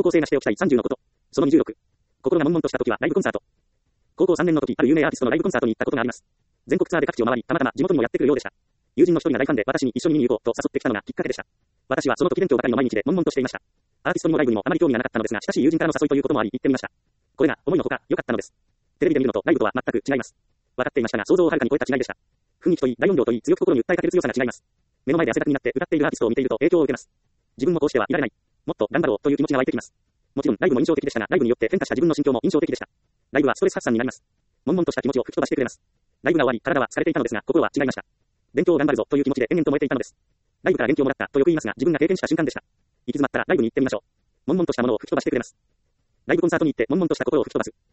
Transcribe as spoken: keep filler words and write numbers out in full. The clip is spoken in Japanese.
高校生がしておきたいさんじゅうのこと。そのにじゅうろく。心が悶々とした時はライブコンサート。高校さんねんの時、ある有名アーティストのライブコンサートに行ったことがあります。全国ツアーで各地を回り、たまたま地元にもやってくるようでした。友人の一人が大ファンで私に一緒に見に行こうと誘ってきたのがきっかけでした。私はその時勉強ばかりの毎日で悶々としていました。アーティストにもライブにもあまり興味がなかったのですが、親しい友人からの誘いということもあり行ってみました。これが思いのほか良かったのです。テレビで見るのとライブとは全く違います。分かっていましたが想像をはるかに超えた違いでした。雰囲気といい、大音量といい、強く心に訴えかける強さが違います。目の前で汗だくになって歌っているアーティストを見ていると影響を受けます。自分もこうしてはいられない。もっと頑張ろうという気持ちが湧いてきます。もちろんライブも印象的でしたが、ライブによって変化した自分の心境も印象的でした。ライブはストレス発散になります。悶々とした気持ちを吹き飛ばしてくれます。ライブが終わり、体は疲れていたのですが、心は違いました。勉強を頑張るぞという気持ちで延々と燃えていたのです。ライブから元気をもらったとよく言いますが、自分が経験した瞬間でした。行き詰まったらライブに行ってみましょう。悶々としたものを吹き飛ばしてくれます。ライブコンサートに行って悶々とした心を吹き飛ばす。